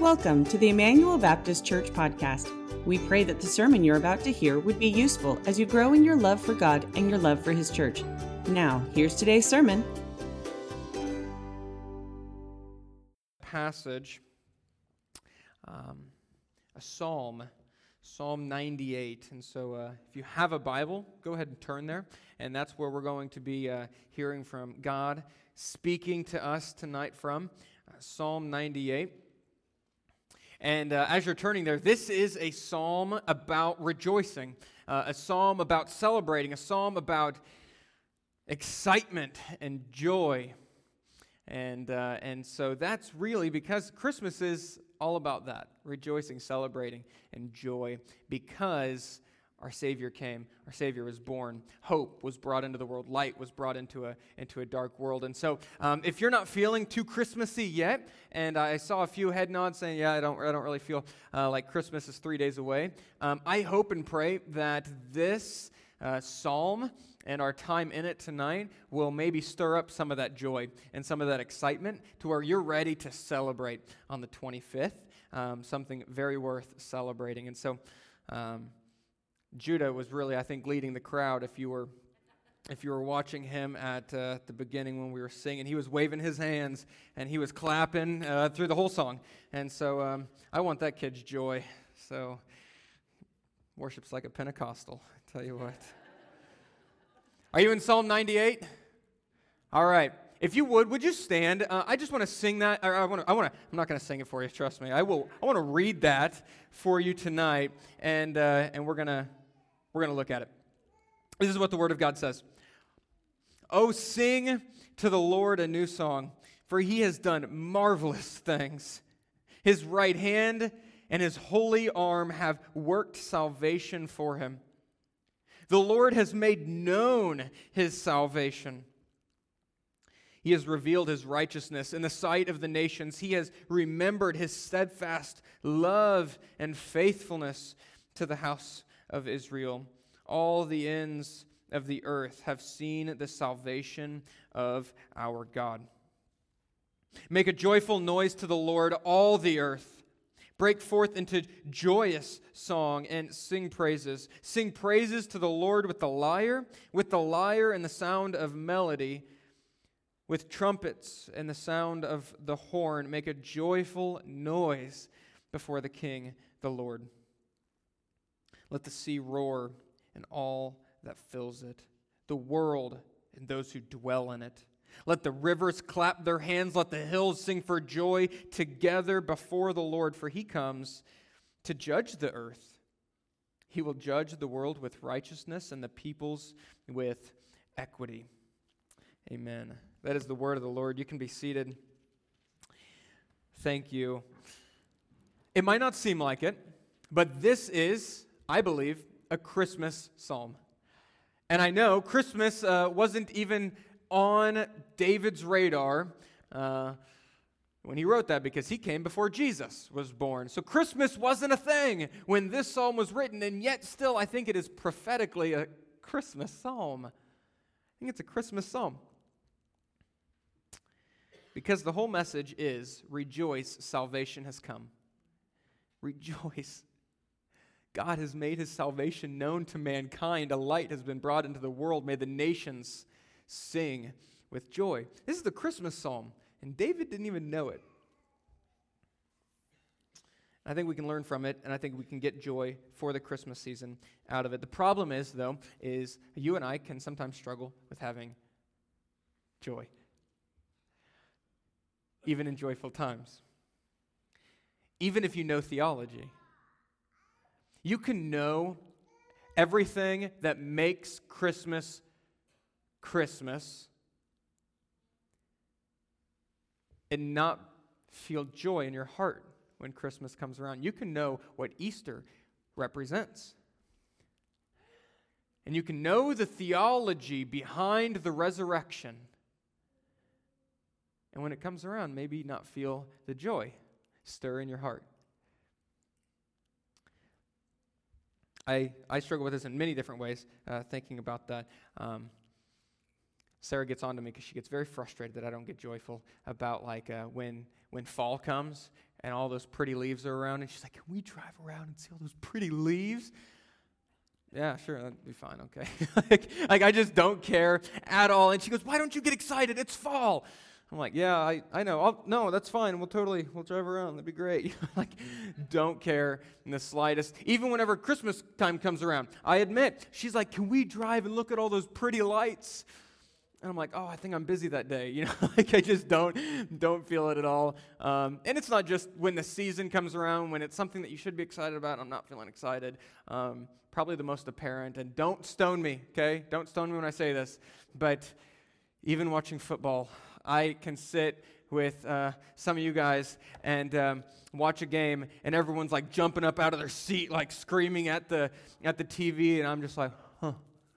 Welcome to the Emmanuel Baptist Church podcast. We pray that the sermon you're about to hear would be useful as you grow in your love for God and your love for His church. Now, here's today's sermon. Passage, a psalm, Psalm 98. And so if you have a Bible, go ahead and turn there. And that's where we're going to be hearing from God, speaking to us tonight from Psalm 98. And as you're turning there, this is a psalm about rejoicing, a psalm about celebrating, a psalm about excitement and joy. And so that's really because Christmas is all about that, rejoicing, celebrating, and joy, because our Savior came, our Savior was born, hope was brought into the world, light was brought into a dark world. And so if you're not feeling too Christmassy yet, and I saw a few head nods saying, yeah, I don't really feel like Christmas is 3 days away, I hope and pray that this psalm and our time in it tonight will maybe stir up some of that joy and some of that excitement to where you're ready to celebrate on the 25th, something very worth celebrating. And so Judah was really, I think, leading the crowd. If you were watching him at the beginning when we were singing, he was waving his hands and he was clapping through the whole song. And so I want that kid's joy. So worship's like a Pentecostal, I tell you what. Are you in Psalm 98? All right. If you would you stand? I just want to sing that. I'm not going to sing it for you. Trust me. I want to read that for you tonight, and we're gonna look at it. This is what the Word of God says. Oh, sing to the Lord a new song, for He has done marvelous things. His right hand and His holy arm have worked salvation for Him. The Lord has made known His salvation. He has revealed His righteousness in the sight of the nations. He has remembered His steadfast love and faithfulness to the house of Israel. All the ends of the earth have seen the salvation of our God. Make a joyful noise to the Lord, all the earth. Break forth into joyous song and sing praises. Sing praises to the Lord with the lyre and the sound of melody, with trumpets and the sound of the horn. Make a joyful noise before the King, the Lord. Let the sea roar and all that fills it, the world and those who dwell in it. Let the rivers clap their hands, let the hills sing for joy together before the Lord, for He comes to judge the earth. He will judge the world with righteousness and the peoples with equity. Amen. That is the word of the Lord. You can be seated. Thank you. It might not seem like it, but this is, I believe, a Christmas psalm. And I know Christmas wasn't even on David's radar when he wrote that, because he came before Jesus was born. So Christmas wasn't a thing when this psalm was written, and yet still I think it is prophetically a Christmas psalm. I think it's a Christmas psalm. Because the whole message is, rejoice, salvation has come. Rejoice. God has made His salvation known to mankind. A light has been brought into the world. May the nations sing with joy. This is the Christmas psalm, and David didn't even know it. I think we can learn from it, and I think we can get joy for the Christmas season out of it. The problem is, though, is you and I can sometimes struggle with having joy, even in joyful times. Even if you know theology, you can know everything that makes Christmas Christmas and not feel joy in your heart when Christmas comes around. You can know what Easter represents. And you can know the theology behind the resurrection. And when it comes around, maybe not feel the joy stir in your heart. I struggle with this in many different ways, thinking about that. Sarah gets on to me because she gets very frustrated that I don't get joyful about when fall comes and all those pretty leaves are around, and she's like, can we drive around and see all those pretty leaves? Yeah, sure, that'd be fine, okay. like I just don't care at all. And she goes, why don't you get excited? It's fall. I'm like, yeah, I know. No, that's fine. We'll drive around. That'd be great. Like, don't care in the slightest. Even whenever Christmas time comes around, I admit, she's like, can we drive and look at all those pretty lights? And I'm like, oh, I think I'm busy that day. Like I just don't feel it at all. And it's not just when the season comes around, when it's something that you should be excited about, I'm not feeling excited. Probably the most apparent. And don't stone me, okay? Don't stone me when I say this. But even watching football, I can sit with some of you guys and watch a game, and everyone's like jumping up out of their seat, like screaming at the TV, and I'm just like, huh.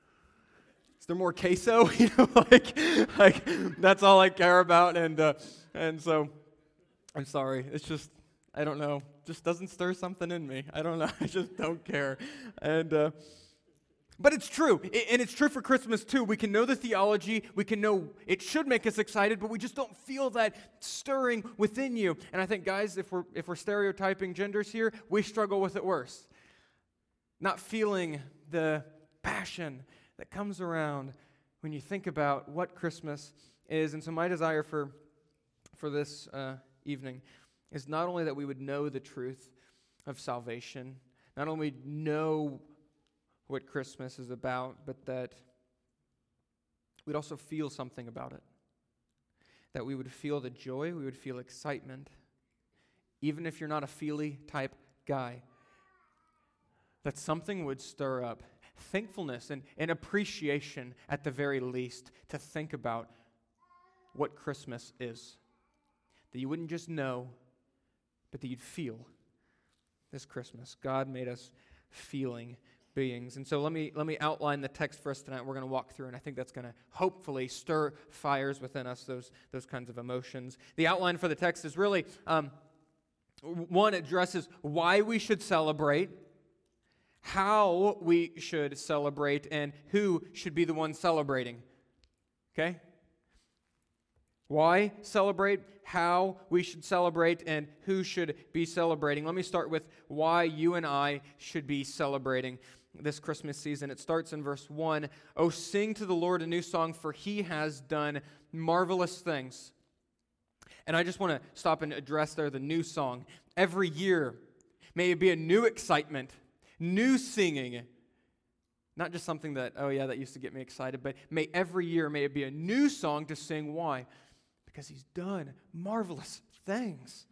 Is there more queso? Like that's all I care about, and so I'm sorry. It's just I don't know. Just doesn't stir something in me. I don't know. I just don't care, and. But it's true, and it's true for Christmas too. We can know the theology, we can know it should make us excited, but we just don't feel that stirring within you. And I think, guys, if we're stereotyping genders here, we struggle with it worse. Not feeling the passion that comes around when you think about what Christmas is. And so my desire for this evening is not only that we would know the truth of salvation, not only know what Christmas is about, but that we'd also feel something about it. That we would feel the joy, we would feel excitement, even if you're not a feely type guy. That something would stir up thankfulness and appreciation at the very least to think about what Christmas is. That you wouldn't just know, but that you'd feel this Christmas. God made us feeling beings. And so let me outline the text for us tonight. We're going to walk through, and I think that's going to hopefully stir fires within us, those kinds of emotions. The outline for the text is really, one, addresses why we should celebrate, how we should celebrate, and who should be the one celebrating. Okay? Why celebrate, how we should celebrate, and who should be celebrating. Let me start with why you and I should be celebrating this Christmas season. It starts in verse 1. Oh, sing to the Lord a new song, for he has done marvelous things. And I just want to stop and address there the new song. Every year, may it be a new excitement, new singing. Not just something that, oh yeah, that used to get me excited, but every year, may it be a new song to sing. Why? Because he's done marvelous things.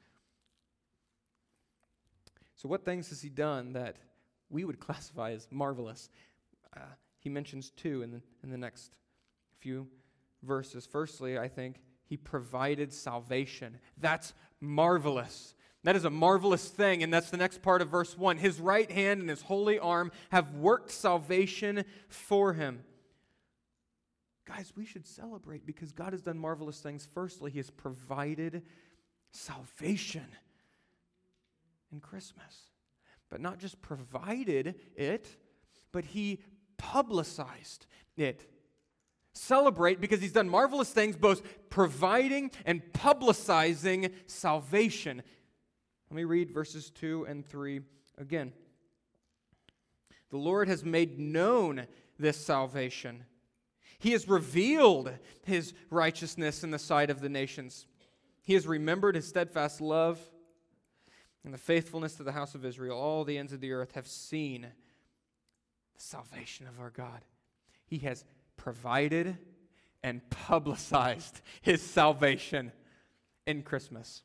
So what things has he done that we would classify as marvelous? He mentions two in the next few verses. Firstly, I think he provided salvation. That's marvelous. That is a marvelous thing, and that's the next part of verse 1. His right hand and his holy arm have worked salvation for him. Guys, we should celebrate because God has done marvelous things. Firstly, he has provided salvation in Christmas. But not just provided it, but he publicized it. Celebrate because he's done marvelous things, both providing and publicizing salvation. Let me read verses 2 and 3 again. The Lord has made known this salvation. He has revealed his righteousness in the sight of the nations. He has remembered his steadfast love and the faithfulness to the house of Israel. All the ends of the earth have seen the salvation of our God. He has provided and publicized his salvation in Christmas.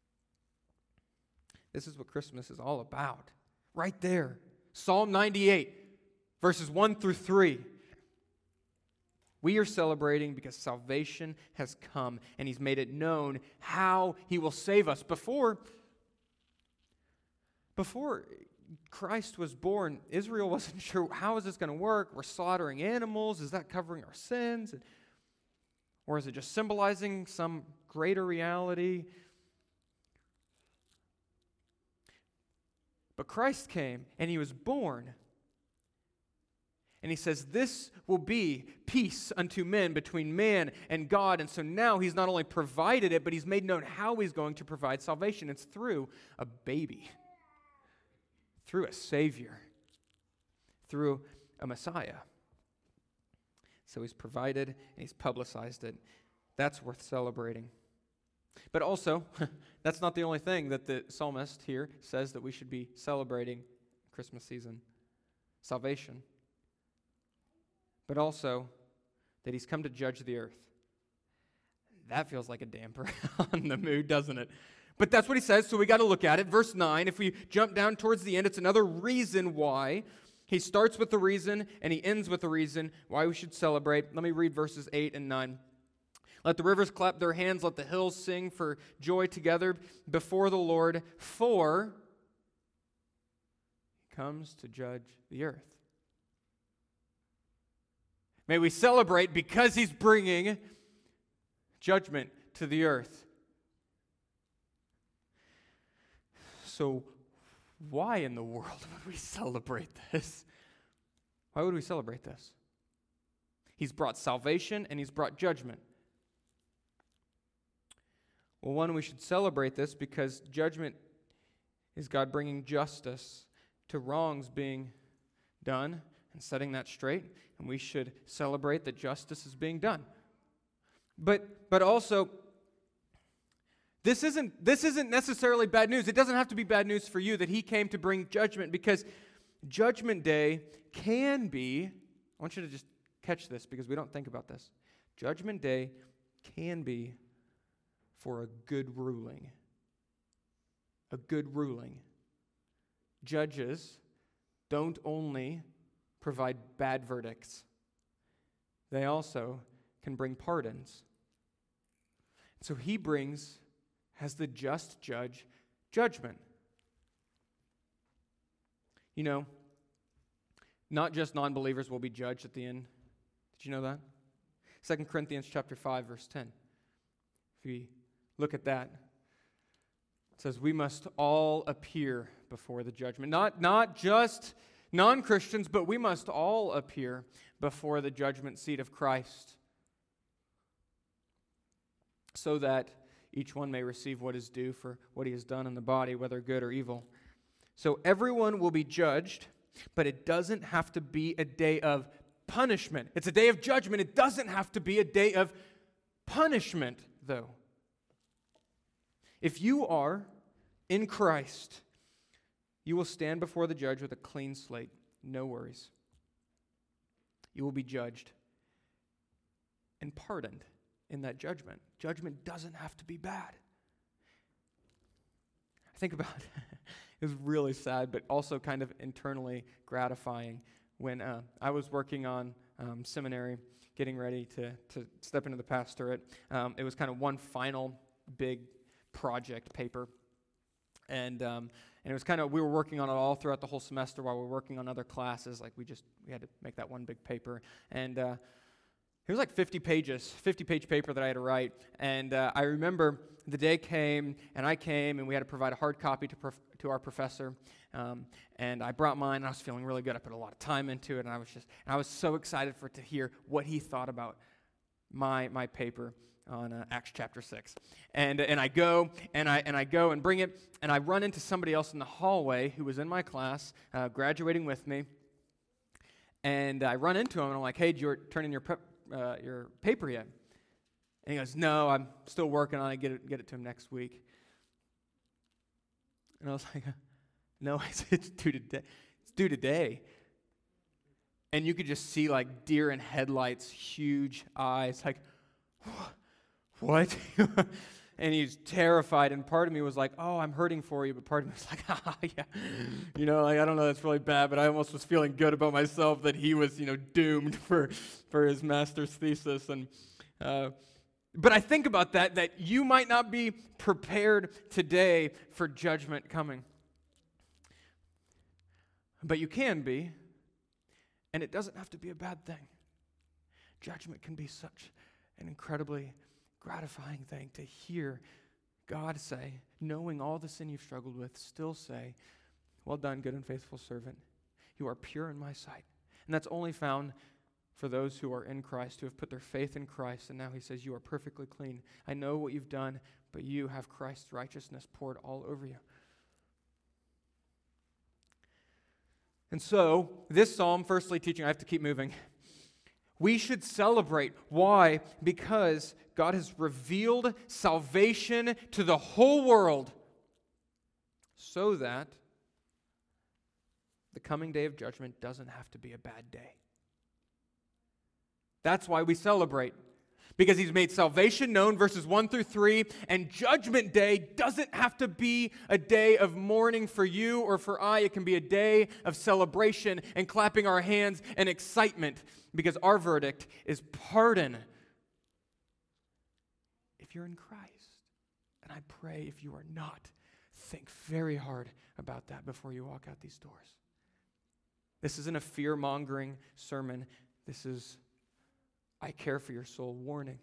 This is what Christmas is all about. Right there. Psalm 98, verses 1 through 3. We are celebrating because salvation has come, and he's made it known how he will save us. Before Christ was born, Israel wasn't sure, how is this going to work? We're slaughtering animals. Is that covering our sins? Or is it just symbolizing some greater reality? But Christ came, and he was born. And he says, this will be peace unto men between man and God. And so now he's not only provided it, but he's made known how he's going to provide salvation. It's through a baby, through a Savior, through a Messiah. So he's provided and he's publicized it. That's worth celebrating. But also, that's not the only thing that the psalmist here says that we should be celebrating Christmas season. Salvation. But also that he's come to judge the earth. That feels like a damper on the mood, doesn't it? But that's what he says, so we got to look at it. Verse 9, if we jump down towards the end, it's another reason why. He starts with the reason, and he ends with the reason why we should celebrate. Let me read verses 8 and 9. Let the rivers clap their hands, let the hills sing for joy together before the Lord, for he comes to judge the earth. May we celebrate because he's bringing judgment to the earth. So why in the world would we celebrate this? Why would we celebrate this? He's brought salvation and he's brought judgment. Well, one, we should celebrate this because judgment is God bringing justice to wrongs being done and setting that straight, and we should celebrate that justice is being done. But also, this isn't necessarily bad news. It doesn't have to be bad news for you that he came to bring judgment, because Judgment Day can be, I want you to just catch this because we don't think about this. Judgment Day can be for a good ruling. A good ruling. Judges don't only provide bad verdicts, they also can bring pardons. So he brings, as the just judge, judgment. You know, not just non-believers will be judged at the end. Did you know that? 2 Corinthians chapter 5, verse 10. If we look at that, it says, we must all appear before the judgment. Not just non-Christians, but we must all appear before the judgment seat of Christ, so that each one may receive what is due for what he has done in the body, whether good or evil. So everyone will be judged, but it doesn't have to be a day of punishment. It's a day of judgment. It doesn't have to be a day of punishment, though. If you are in Christ, you will stand before the judge with a clean slate. No worries. You will be judged and pardoned in that judgment. Judgment doesn't have to be bad. Think about it. It was really sad, but also kind of internally gratifying when I was working on seminary, getting ready to step into the pastorate. It was kind of one final big project paper. And it was kind of, we were working on it all throughout the whole semester while we were working on other classes. Like we had to make that one big paper. And it was like 50-page paper that I had to write. And I remember the day came, and I came, and we had to provide a hard copy to our professor. And I brought mine, and I was feeling really good. I put a lot of time into it, and I was so excited to hear what he thought about my paper on Acts chapter 6. And I go and bring it, and I run into somebody else in the hallway who was in my class, graduating with me. And I run into him, and I'm like, hey, did you turn in your paper yet? And he goes, no, I'm still working on it, get it to him next week. And I was like, no, it's due today. It's due today. And you could just see like deer in headlights, huge eyes, like, what? And he's terrified, and part of me was like, oh, I'm hurting for you, but part of me was like, yeah. You know, like, I don't know, that's really bad, but I almost was feeling good about myself that he was, doomed for his master's thesis. And but I think about that you might not be prepared today for judgment coming. But you can be, and it doesn't have to be a bad thing. Judgment can be such an incredibly gratifying thing to hear God say, knowing all the sin you've struggled with, still say, well done, good and faithful servant. You are pure in my sight. And that's only found for those who are in Christ, who have put their faith in Christ. And now he says, you are perfectly clean. I know what you've done, but you have Christ's righteousness poured all over you. And so, this psalm, firstly teaching, I have to keep moving. We should celebrate. Why? Because God has revealed salvation to the whole world so that the coming day of judgment doesn't have to be a bad day. That's why we celebrate. Because he's made salvation known, verses 1 through 3, and judgment day doesn't have to be a day of mourning for you or for I. It can be a day of celebration and clapping our hands and excitement, because our verdict is pardon if you're in Christ. And I pray if you are not, think very hard about that before you walk out these doors. This isn't a fear-mongering sermon. This is I care for your soul warning.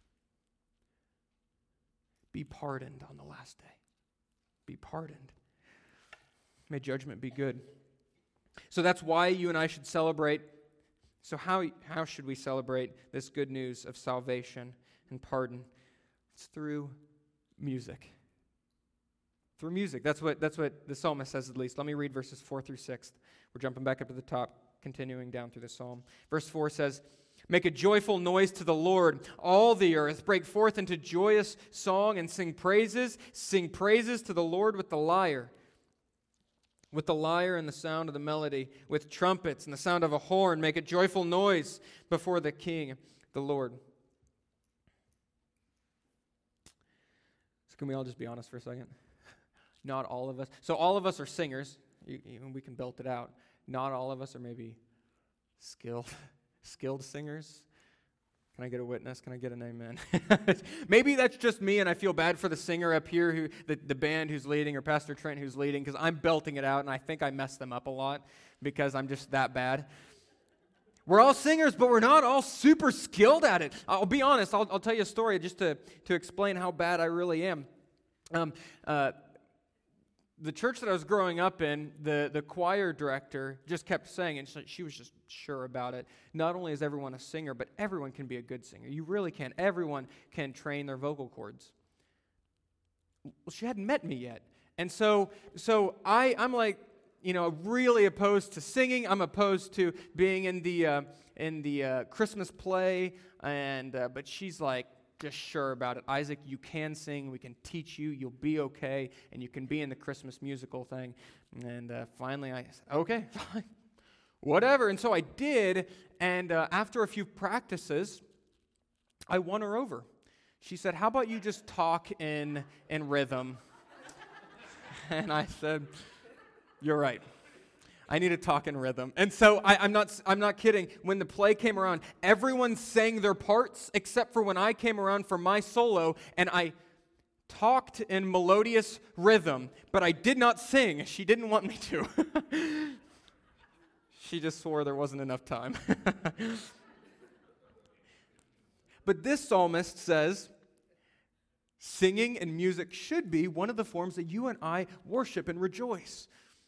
Be pardoned on the last day. Be pardoned. May judgment be good. So that's why you and I should celebrate. So how should we celebrate this good news of salvation and pardon? It's through music. Through music. That's what the psalmist says, at least. Let me read verses 4 through 6. We're jumping back up to the top, continuing down through the psalm. Verse 4 says, make a joyful noise to the Lord, all the earth. Break forth into joyous song and sing praises. Sing praises to the Lord with the lyre. With the lyre and the sound of the melody. With trumpets and the sound of a horn. Make a joyful noise before the King, the Lord. So can we all just be honest for a second? Not all of us. So all of us are singers. We can belt it out. Not all of us are maybe skilled singers. Can I get a witness? Can I get an amen? Maybe that's just me and I feel bad for the singer up here, the band who's leading, or Pastor Trent who's leading, because I'm belting it out and I think I mess them up a lot because I'm just that bad. We're all singers, but we're not all super skilled at it. I'll be honest. I'll tell you a story just to explain how bad I really am. The church that I was growing up in, the choir director just kept saying, and she was just sure about it, not only is everyone a singer, but everyone can be a good singer. You really can. Everyone can train their vocal cords. Well, she hadn't met me yet. And so I'm like, really opposed to singing. I'm opposed to being in the Christmas play, but she's like, just sure about it. Isaac, you can sing. We can teach you. You'll be okay. And you can be in the Christmas musical thing. And finally I said, okay, fine. Whatever. And so I did. And after a few practices, I won her over. She said, how about you just talk in rhythm? And I said, you're right. I need to talk in rhythm. And so I'm not kidding. When the play came around, everyone sang their parts except for when I came around for my solo, and I talked in melodious rhythm, but I did not sing. She didn't want me to. She just swore there wasn't enough time. But this psalmist says, singing and music should be one of the forms that you and I worship and rejoice.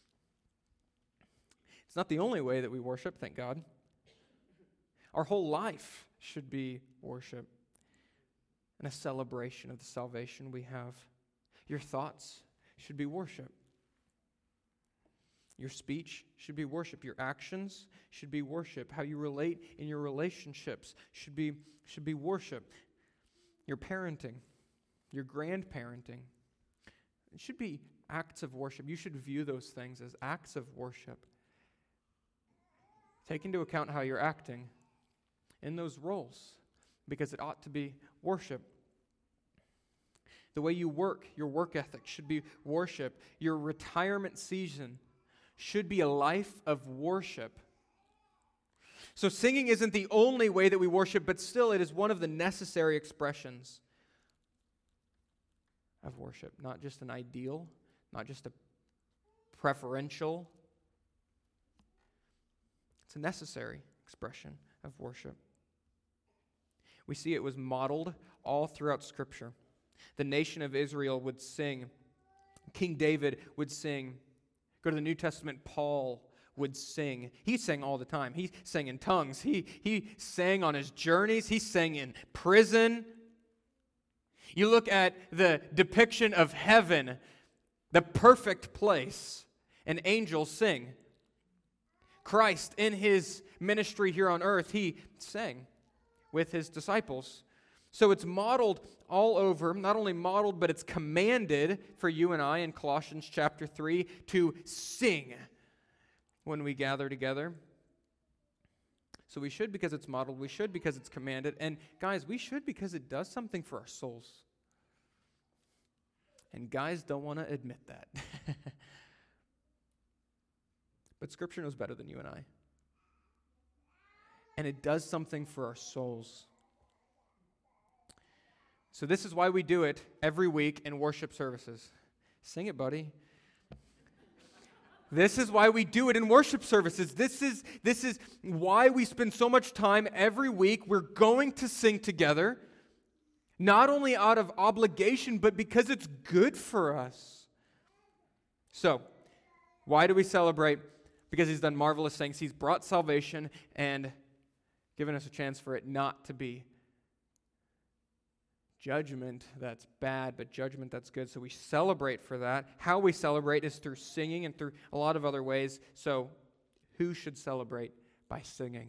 It's not the only way that we worship, thank God. Our whole life should be worship and a celebration of the salvation we have. Your thoughts should be worship. Your speech should be worship. Your actions should be worship. How you relate in your relationships should be worship. Your parenting, your grandparenting, it should be acts of worship. You should view those things as acts of worship. Take into account how you're acting in those roles, because it ought to be worship. The way you work, your work ethic should be worship. Your retirement season should be a life of worship. So singing isn't the only way that we worship, but still it is one of the necessary expressions of worship. Not just an ideal, not just a preferential. It's a necessary expression of worship. We see it was modeled all throughout Scripture. The nation of Israel would sing. King David would sing. Go to the New Testament, Paul would sing. He sang all the time. He sang in tongues. He sang on his journeys. He sang in prison. You look at the depiction of heaven, the perfect place, and angels sing. Christ, in his ministry here on earth, he sang with his disciples. So it's modeled all over, not only modeled, but it's commanded for you and I in Colossians chapter 3 to sing when we gather together. So we should because it's modeled, we should because it's commanded, and guys, we should because it does something for our souls. And guys don't want to admit that. But Scripture knows better than you and I. And it does something for our souls. So this is why we do it every week in worship services. Sing it, buddy. This is why we do it in worship services. This is why we spend so much time every week. We're going to sing together, not only out of obligation, but because it's good for us. So, why do we celebrate? Because he's done marvelous things. He's brought salvation and given us a chance for it not to be judgment that's bad, but judgment that's good. So we celebrate for that. How we celebrate is through singing and through a lot of other ways. So who should celebrate? By singing.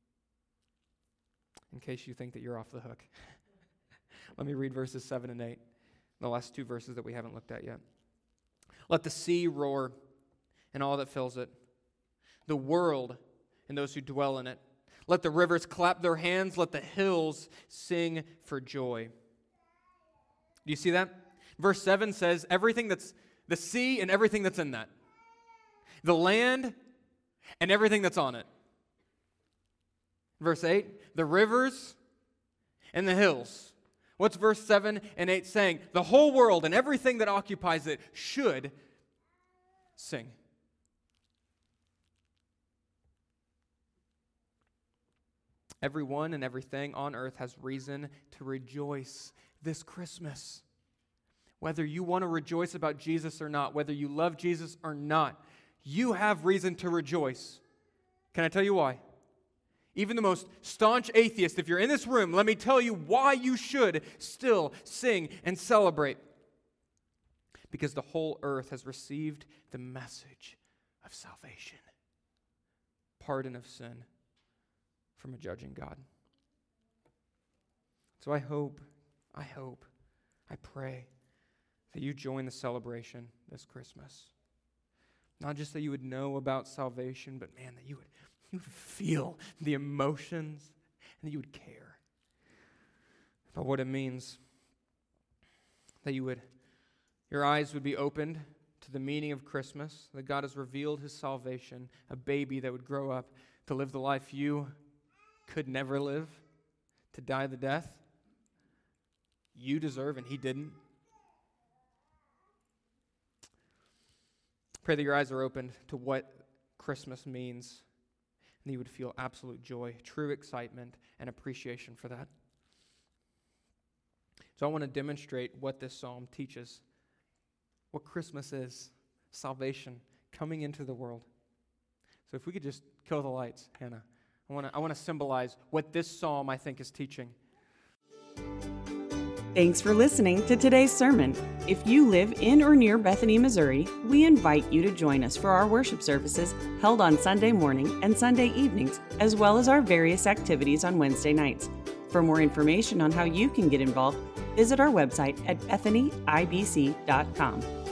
In case you think that you're off the hook. Let me read verses 7 and 8, the last two verses that we haven't looked at yet. Let the sea roar and all that fills it, the world and those who dwell in it. Let the rivers clap their hands. Let the hills sing for joy. Do you see that? Verse 7 says everything that's the sea and everything that's in that. The land and everything that's on it. Verse 8, the rivers and the hills. What's verse 7 and 8 saying? The whole world and everything that occupies it should sing. Everyone and everything on earth has reason to rejoice this Christmas. Whether you want to rejoice about Jesus or not, whether you love Jesus or not, you have reason to rejoice. Can I tell you why? Even the most staunch atheist, if you're in this room, let me tell you why you should still sing and celebrate. Because the whole earth has received the message of salvation, pardon of sin from a judging God. So I hope, I pray that you join the celebration this Christmas. Not just that you would know about salvation, but man, that you would feel the emotions and that you would care about what it means. That your eyes would be opened to the meaning of Christmas, that God has revealed his salvation, a baby that would grow up to live the life you could never live, to die the death you deserve and he didn't. Pray that your eyes are opened to what Christmas means and you would feel absolute joy, true excitement, and appreciation for that. So I want to demonstrate what this psalm teaches, what Christmas is, salvation coming into the world. So if we could just kill the lights, Hannah. I want to symbolize what this psalm, I think, is teaching. Thanks for listening to today's sermon. If you live in or near Bethany, Missouri, we invite you to join us for our worship services held on Sunday morning and Sunday evenings, as well as our various activities on Wednesday nights. For more information on how you can get involved, visit our website at bethanyibc.com.